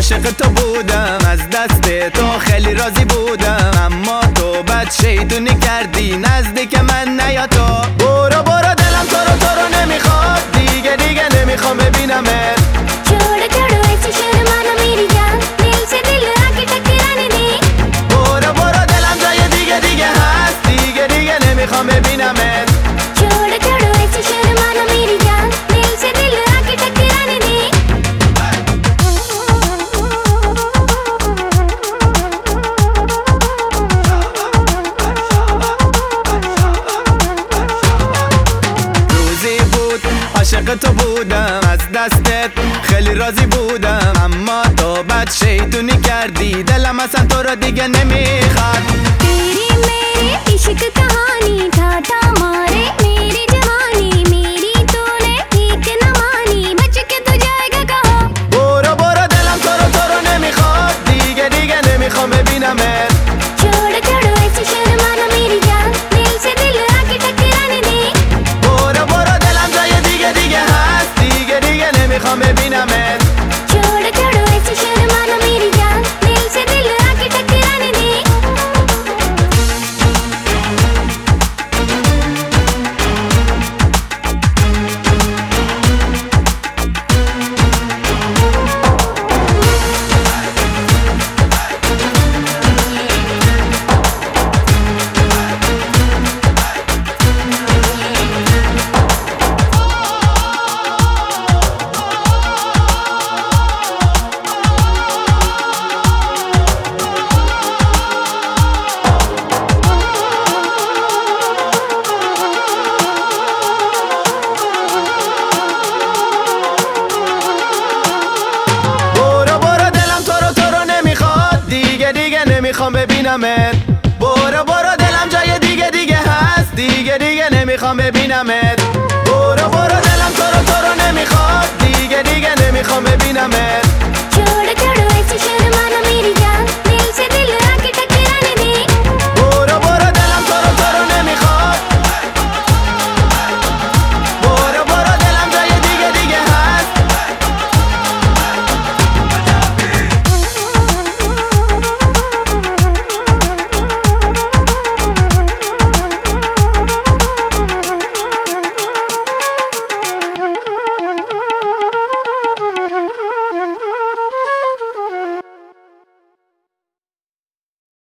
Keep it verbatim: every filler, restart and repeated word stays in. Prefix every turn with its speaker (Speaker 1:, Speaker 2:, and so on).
Speaker 1: عاشق تو بودم، از دست تو خیلی راضی بودم، اما تو بد شیطونی کردی، نزدیک من نیا تو. برو برو دلم تو رو تو رو نمیخواد، دیگه دیگه نمیخوام ببینمت.
Speaker 2: छोड़ छोड़ो ऐसी शर्माना मेरी जान, दिल से दिल आके टकराने दे.
Speaker 1: برو برو دلم جای دیگه دیگه هست، دیگه دیگه نمیخوام ببینمت.
Speaker 2: छोड़ छोड़ो ऐसी शर्माना मेरी जान, दिल से दिल आके टकराने दे.
Speaker 1: روزی بود عاشق تو بودم، از دستت خیلی راضی بودم، اما تو بد شیطونی کردی، دلم اصلا تو رو دیگه نمیخواد.
Speaker 2: तेरी मेरी इश्क कहानी था था मारे मेरी जवानी, मेरी तूने ठीक न मानी, बच के तू जाएगा कहाँ.
Speaker 1: برو برو دلم تو رو تو رو نمیخواد، دیگه دیگه نمیخوام ببینمت.
Speaker 2: छोड़ छोड़ो ऐसी शर्माना मेरी जान, दिल से दिल आके टकराने दे.
Speaker 1: برو برو دلم جای دیگه دیگه هست، دیگه دیگه نمیخوام ببینمت.
Speaker 2: छोड़ छोड़ो ऐसी शर्माना मेरी जान, दिल से दिल आके टकराने दे. نمیخوام ببینمت. برو برو دلم جای دیگه دیگه هست، دیگه دیگه نمیخوام ببینمت. برو برو دلم تو رو تو رو نمیخواد، دیگه دیگه نمیخوام ببینمت. छोड़ छोड़ो ऐसी शर्माना मेरी जान,